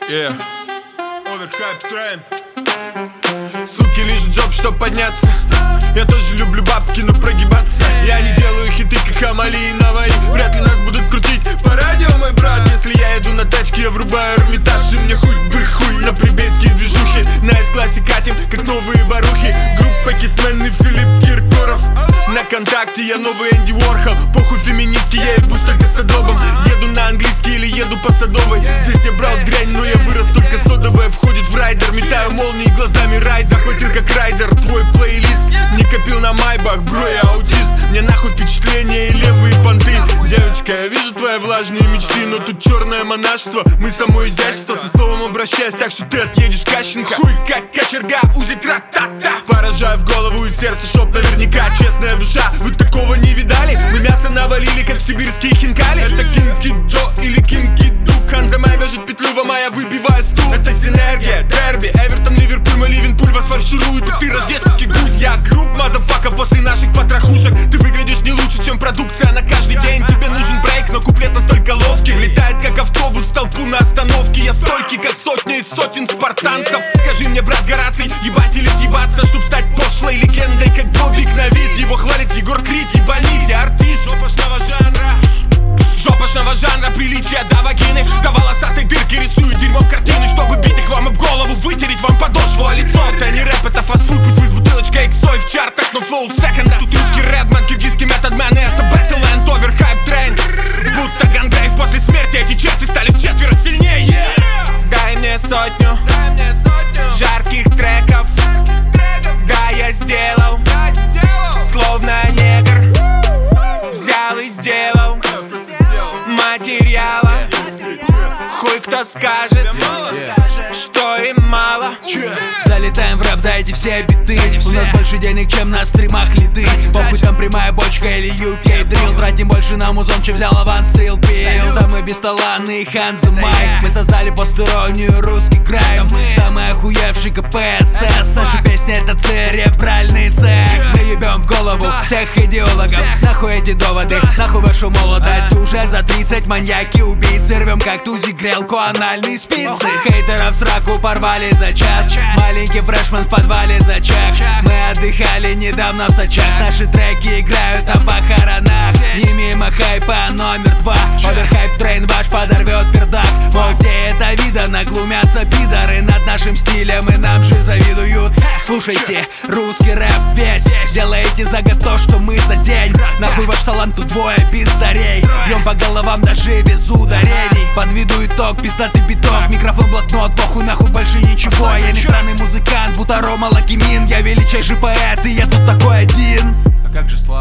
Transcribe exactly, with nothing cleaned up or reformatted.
Yeah. Overhype Train. Суки, лишь джоб, чтоб подняться. Я тоже люблю бабки, но прогибаться. Я не делаю хиты, как Амали и Наваи. Вряд ли нас будут крутить по радио, мой брат. Если я иду на тачке, я врубаю Эрмитаж. И мне хоть бы хуй на прибейские движухи. На С-классе катим, как новые барухи. Группа Кисмен и Филипп Киркоров. На контакте я новый Энди Уорхол. Похуй феминистки, я ебусь только с Адобом. Еду на английский или еду по Садовой. Здесь я брал дрянь, но я вырос только содовая. Входит в райдер, метаю молнии глазами рай. Захватил как райдер твой плейлист. Не копил на майбах, бро, я аутист. Мне нахуй впечатления и левые понты. Девочка, я вижу твои влажные мечты, но тут черное монашество. Мы само изящество, со словом обращаюсь, так что ты отъедешь Кащенко. Хуй как кочерга, узи тра-та-та. Поражаю в голову и сердце, шоп наверняка. Честная душа, вы такого не видали? Мы мясо навалили, как сибирские хинкали. Это Кинки Джо или Кинки Дук. Ханзамай вяжет петлю, вам я выбиваю стул. Это синергия, дерби, Эвертон, Ливерпуль, мы Ливенпуль вас фарширует. И ты рождественский гусь, я групп, мазафака. После наших потрохушек ты выглядишь не лучше, чем продукция на каждый день. Тебе нужен брейк, но куплет настолько ловкий. Влетает как автобус в толпу на остановке. Я стойкий, как сотни из сотен спартанцев. Скажи мне, брат Гораций, ебать или съебаться, чтоб стать пошлой легендой, как Бобик на вид. Его хвалит Егор Крид, ебанись, я артист жопошного жанра. Жопошного жанра, приличия до вагины. До волосатой дырки рисую дерьмом картины, чтобы бить их вам об голову, вытереть вам подошву, а лицо. Это не рэп, это фастфуд, пусть вы с бутылочкой иксой в чартах, но флоу секонда. Тут русский Редман, киргизский методмен, и это Battleland, Overhype Train. Будто Гангрейв после смерти, эти черти стали в четверо сильнее. Yeah. Дай мне сотню, дай мне сотню жарких треков. Да, я сделал, я сделал словно негр. Взял и сделал материала. Хуй кто скажет, что им мало. Залетаем в рэп, дайте все биты. У нас больше денег, чем на стримах лиды. Похуй там прямая бочка или ю кей дрил. Тратим больше на музон, чем взял аванс стрел пил. Самый бесталанный Ханзамай. Мы создали постеронию, русский крайм. Самый охуевший ка пэ эс эс. Наша песня это церебральный секс. Заебем в голову всех идеологов. Нахуй эти доводы, нахуй вашу молодость. Уже за тридцать маньяки, убийцы. Рвем как тузик, грелку, анальные спицы. Хейтеров в сраку порвали за час. Маленький фрешман в подвале за чак. Мы отдыхали недавно в Сочах. Наши треки играют о похоронах. Не мимо хайпа номер два. Overhype Train ваш подорвет пердак. Вот где это видано, глумятся пидоры над нашим стилем и нам же завидуют. Слушайте, русский рэп весь. Делаете за год то, что мы за день. Нахуй ваш талант, тут двое пиздарей. Бьем по головам даже без ударений. Подведу итог, пиздатый биток. Микрофон, блокнот, похуй нахуй больше ничего. Я не странный музыкант, будто Рома Лакимин. Я величайший поэт, и я тут такой один. А как же слава?